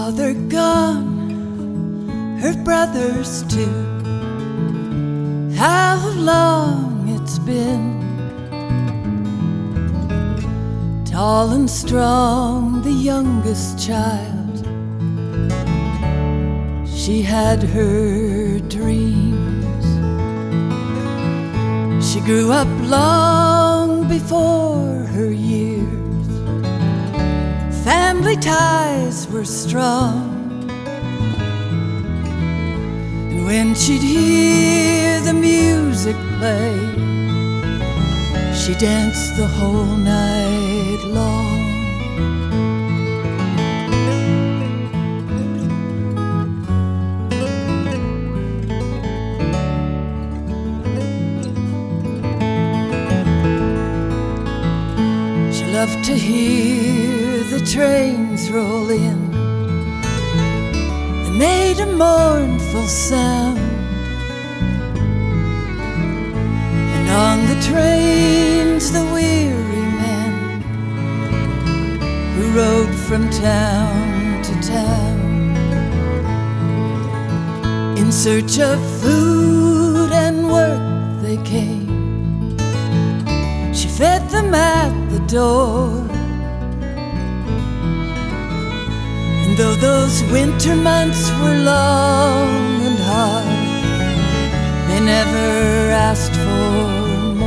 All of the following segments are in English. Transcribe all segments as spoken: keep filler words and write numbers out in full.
father gone, her brothers too. How long it's been. Tall and strong, the youngest child, she had her dreams. She grew up long before her years. Family ties were strong, and when she'd hear the music play, she danced the whole night long. She loved to hear the trains roll in. They made a mournful sound, and on the trains the weary men who rode from town to town in search of food and work they came. She fed them at the door, and though those winter months were long and hard, they never asked for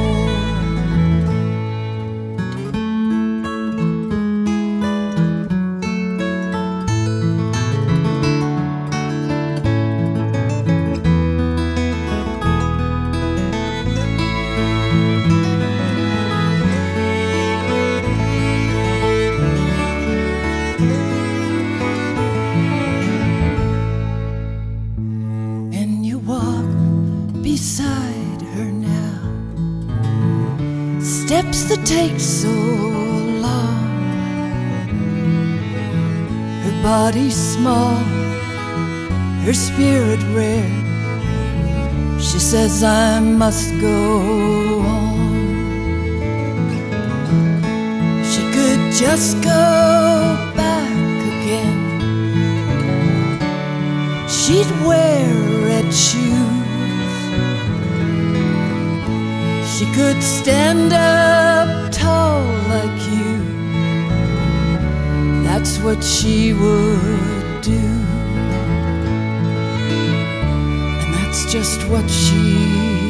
beside her now. Steps that take so long, her body small, her spirit rare. She says I must go on. She could just go back again, she'd wear red shoes. She could stand up tall like you. That's what she would do, and that's just what she